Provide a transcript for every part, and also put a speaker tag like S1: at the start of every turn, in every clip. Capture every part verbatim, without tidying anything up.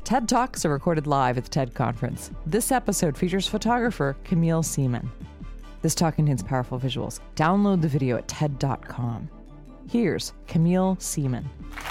S1: TED Talks are recorded live at the TED Conference. This episode features photographer Camille Seaman. This talk contains powerful visuals. Download the video at ted dot com. Here's Camille Seaman.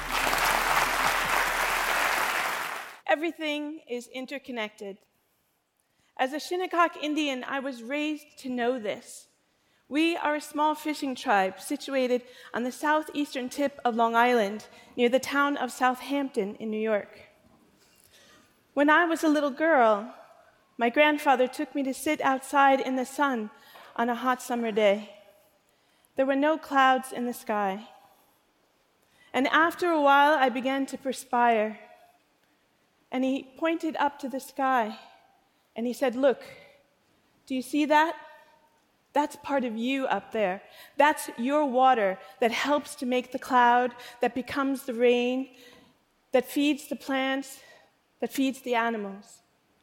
S2: Everything is interconnected. As a Shinnecock Indian, I was raised to know this. We are a small fishing tribe situated on the southeastern tip of Long Island, near the town of Southampton in New York. When I was a little girl, my grandfather took me to sit outside in the sun on a hot summer day. There were no clouds in the sky. And after a while, I began to perspire. And he pointed up to the sky, and he said, "Look, do you see that? That's part of you up there. That's your water that helps to make the cloud, that becomes the rain, that feeds the plants, that feeds the animals."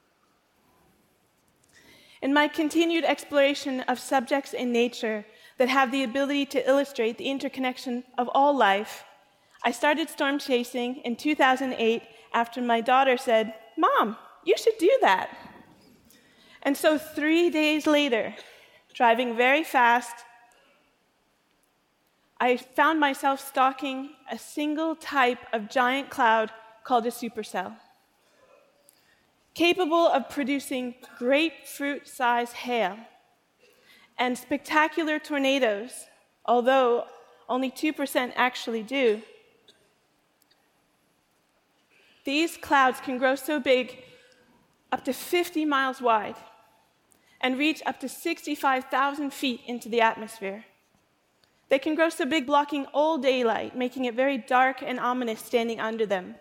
S2: In my continued exploration of subjects in nature that have the ability to illustrate the interconnection of all life, I started storm chasing in two thousand eight after my daughter said, "Mom, you should do that." And so three days later, driving very fast, I found myself stalking a single type of giant cloud called a supercell, capable of producing grapefruit-sized hail and spectacular tornadoes, although only two percent actually do. These clouds can grow so big, up to fifty miles wide, and reach up to sixty-five thousand feet into the atmosphere. They can grow so big, blocking all daylight, making it very dark and ominous standing under them.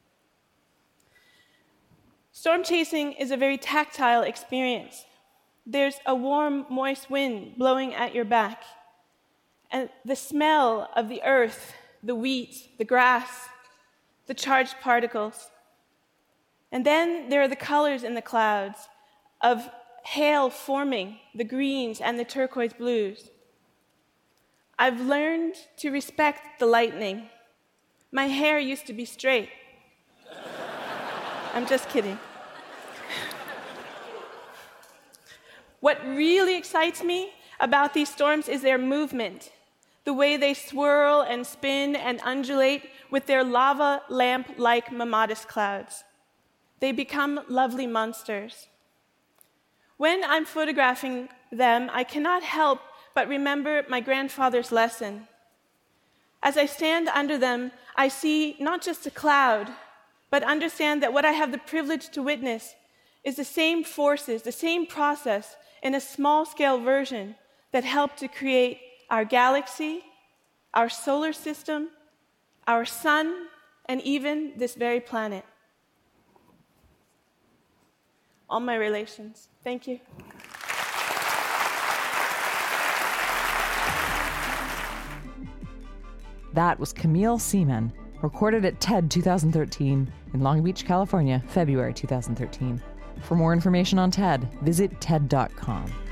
S2: Storm chasing is a very tactile experience. There's a warm, moist wind blowing at your back, and the smell of the earth, the wheat, the grass, the charged particles. And then there are the colors in the clouds of hail forming, the greens and the turquoise blues. I've learned to respect the lightning. My hair used to be straight. I'm just kidding. What really excites me about these storms is their movement, the way they swirl and spin and undulate with their lava lamp-like mammatus clouds. They become lovely monsters. When I'm photographing them, I cannot help but remember my grandfather's lesson. As I stand under them, I see not just a cloud, but understand that what I have the privilege to witness is the same forces, the same process in a small-scale version that help to create our galaxy, our solar system, our sun, and even this very planet. All my relations. Thank you.
S1: That was Camille Seaman, recorded at TED twenty thirteen in Long Beach, California, February two thousand thirteen. For more information on TED, visit ted dot com.